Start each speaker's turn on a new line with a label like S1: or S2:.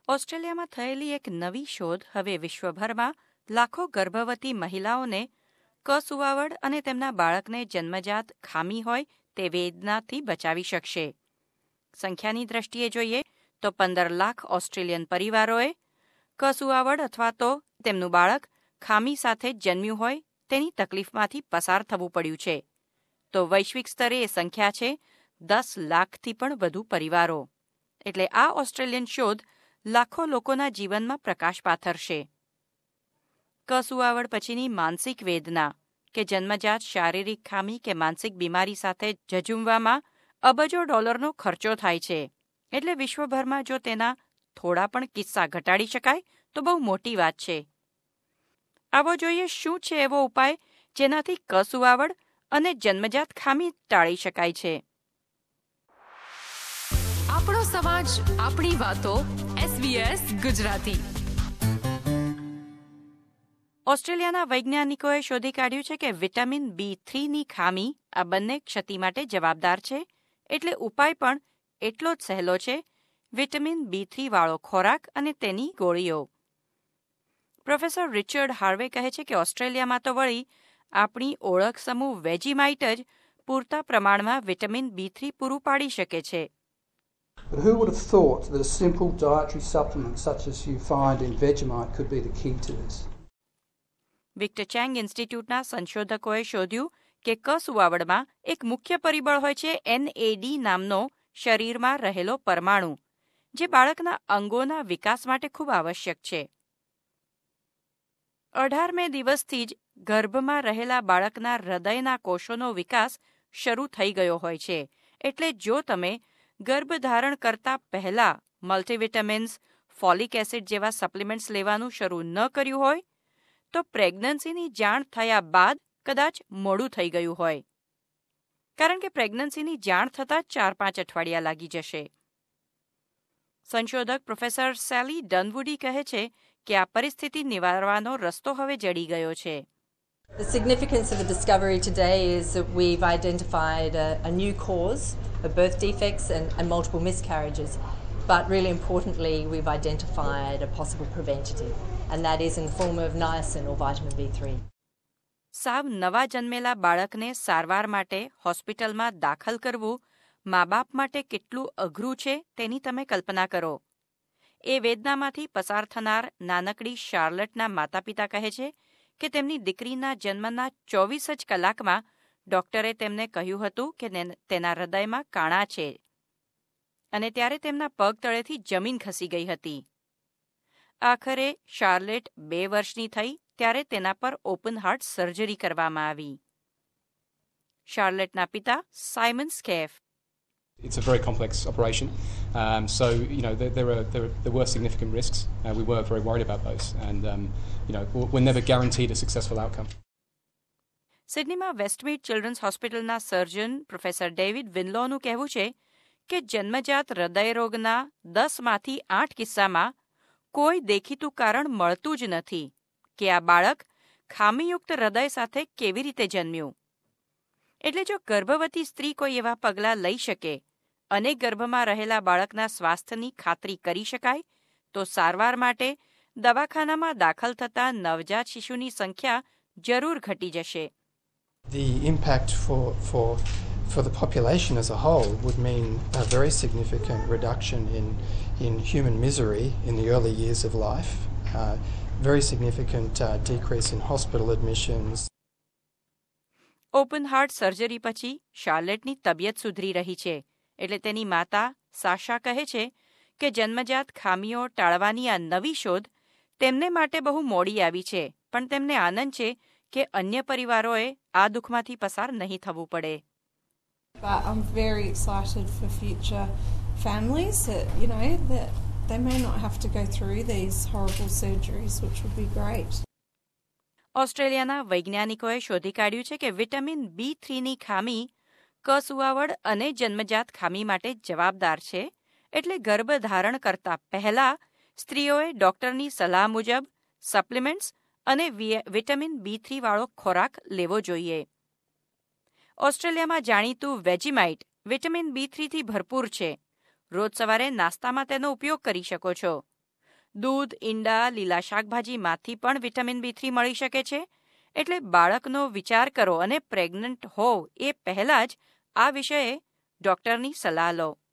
S1: ઓસ્ટ્રેલિયામાં થયેલી એક નવી શોધ હવે વિશ્વભરમાં લાખો ગર્ભવતી મહિલાઓને કસુવાવડ અને તેમના બાળકને જન્મજાત ખામી હોય તે વેદનાથી બચાવી શકશે. સંખ્યાની દ્રષ્ટિએ જોઈએ તો 15 લાખ ઓસ્ટ્રેલિયન પરિવારોએ કસુવાવડ અથવા તો તેમનું બાળક ખામી સાથે જન્મ્યું હોય તેની તકલીફમાંથી પસાર થવું પડ્યું છે. તો વૈશ્વિક સ્તરે એ સંખ્યા છે 10 લાખથી પણ વધુ પરિવારો. એટલે આ ઓસ્ટ્રેલિયન શોધ લાખો લોકોના જીવનમાં પ્રકાશ પાથરશે. કસુવાવડ પછીની માનસિક વેદના કે જન્મજાત શારીરિક ખામી કે માનસિક બીમારી સાથે ઝઝૂમવામાં અબજો ડોલરનો ખર્ચો થાય છે. એટલે વિશ્વભરમાં જો તેના થોડા પણ કિસ્સા ઘટાડી શકાય તો બહુ મોટી વાત છે. આવો જોઈએ શું છે એવો ઉપાય જેનાથી કસુવાવડ અને જન્મજાત ખામી ટાળી શકાય છે.
S2: આપણો સમાજ, આપણી વાતો. SBS ગુજરાતી.
S1: ઓસ્ટ્રેલિયાના વૈજ્ઞાનિકોએ શોધી કાઢ્યું છે કે વિટામિન B3ની ખામી આ બંને ક્ષતિ માટે જવાબદાર છે. એટલે ઉપાય પણ એટલો જ સહેલો છે. વિટામિન B3 વાળો ખોરાક અને તેની ગોળીઓ. પ્રોફેસર રિચર્ડ હાર્વે કહે છે કે ઓસ્ટ્રેલિયામાં તો વળી આપણી ઓળખ સમૂહ વેજીમાઇટ જ પૂરતા પ્રમાણમાં વિટામિન B3 પૂરું પાડી શકે છે.
S3: But who would have thought that a simple dietary supplement such as you find in Vegemite could be the key to this?
S1: Victor Chang ઇન્સ્ટિટ્યૂટના સંશોધકોએ શોધ્યું કે કસુવાવડમાં એક મુખ્ય પરિબળ હોય છે NAD નામનો શરીરમાં રહેલો પરમાણુ, જે બાળકના અંગોના વિકાસ માટે ખૂબ આવશ્યક છે. 18મે દિવસથી જ ગર્ભમાં રહેલા બાળકના હૃદયના કોષોનો વિકાસ શરૂ થઈ ગયો હોય છે. એટલે જો તમે ગર્ભધારણ કરતા પહેલા મલ્ટીવિટામિન્સ, ફોલિક એસિડ જેવા સપ્લિમેન્ટ્સ લેવાનું શરૂ ન કર્યું હોય તો પ્રેગ્નન્સીની જાણ થયા બાદ કદાચ મોડું થઈ ગયું હોય. કારણ કે પ્રેગ્નન્સીની જાણ થતાં 4-5 અઠવાડિયા લાગી જશે. સંશોધક પ્રોફેસર સેલી ડનવુડી કહે છે કે આ પરિસ્થિતિ નિવારવાનો રસ્તો હવે જડી ગયો છે.
S4: The significance of the discovery today is that we've identified a new cause of birth defects and multiple miscarriages. But really importantly, we've identified a possible preventative, and that is in the form of niacin or vitamin B3.
S1: સાવ નવા જન્મેલા બાળકને સારવાર માટે હોસ્પિટલમાં દાખલ કરવું મા બાપ માટે કેટલું અઘરું છે તેની તમે કલ્પના કરો. એ વેદનામાંથી પસાર થનાર નાનકડી શાર્લેટના માતા પિતા કહે છે કે તેમની દીકરીના જન્મના 24 જ કલાકમાં ડોક્ટરે તેમને કહ્યું હતું કે તેના હૃદયમાં કાણા છે અને ત્યારે તેમના પગ તળેથી જમીન ખસી ગઈ હતી. આખરે શાર્લેટ 2 વર્ષની થઈ ત્યારે તેના પર ઓપન હાર્ટ સર્જરી કરવામાં આવી. શાર્લેટના પિતા Simon Scaife.
S5: It's a very complex operation, so there were significant risks. We were very worried about those, and we're never guaranteed a successful outcome.
S1: સિડનીમાં વેસ્ટમીડ ચિલ્ડ્રન્સ હોસ્પિટલના સર્જન પ્રોફેસર ડેવિડ વિનલોનું કહેવું છે કે જન્મજાત હૃદયરોગના 10માંથી 8 કિસ્સામાં કોઈ દેખીતું કારણ મળતું જ નથી કે આ બાળક ખામીયુક્ત હૃદય સાથે કેવી રીતે જન્મ્યું. એટલે જો ગર્ભવતી સ્ત્રી કોઈ એવા પગલાં લઈ શકે અને ગર્ભમાં રહેલા બાળકના સ્વાસ્થ્યની ખાતરી કરી શકાય તો સારવાર માટે દવાખાનામાં દાખલ થતા નવજાત શિશુની સંખ્યા જરૂર ઘટી જશે.
S6: The impact for the population as a whole would mean a very significant reduction in human misery in the early years of life, very significant decrease in hospital admissions.
S1: Open heart surgery પછી શાર્લેટની તબિયત સુધરી રહી છે. એટલે તેની માતા સાશા કહે છે કે જન્મજાત ખામીઓ ટાળવાની આ નવી શોધ તેમને માટે બહુ મોડી આવી છે, પણ તેમને આનંદ છે કે અન્ય પરિવારોએ આ દુઃખમાંથી પસાર નહીં થવું પડે.
S7: But I'm very excited for future families that they may not have to go through these horrible surgeries, which would be great.
S1: ઓસ્ટ્રેલિયાના વૈજ્ઞાનિકોએ શોધી કાઢ્યું છે કે વિટામિન B3ની ખામી કસુવાવડ અને જન્મજાત ખામી માટે જવાબદાર છે. એટલે ગર્ભધારણ કરતા પહેલા સ્ત્રીઓએ ડોક્ટરની સલાહ મુજબ સપ્લિમેન્ટ્સ અને વિટામિન B3 વાળો ખોરાક લેવો જોઈએ. ઓસ્ટ્રેલિયામાં જાણીતું વેજીમાઇટ વિટામિન B3થી ભરપૂર છે. રોજ સવારે નાસ્તામાં તેનો ઉપયોગ કરી શકો છો. દૂધ, ઈંડા, લીલા શાકભાજીમાંથી પણ વિટામિન B3 મળી શકે છે. એટલે બાળકનો વિચાર કરો અને પ્રેગ્નન્ટ હોવ એ પહેલાં જ આ વિષયે ડૉક્ટરની સલાહ લો.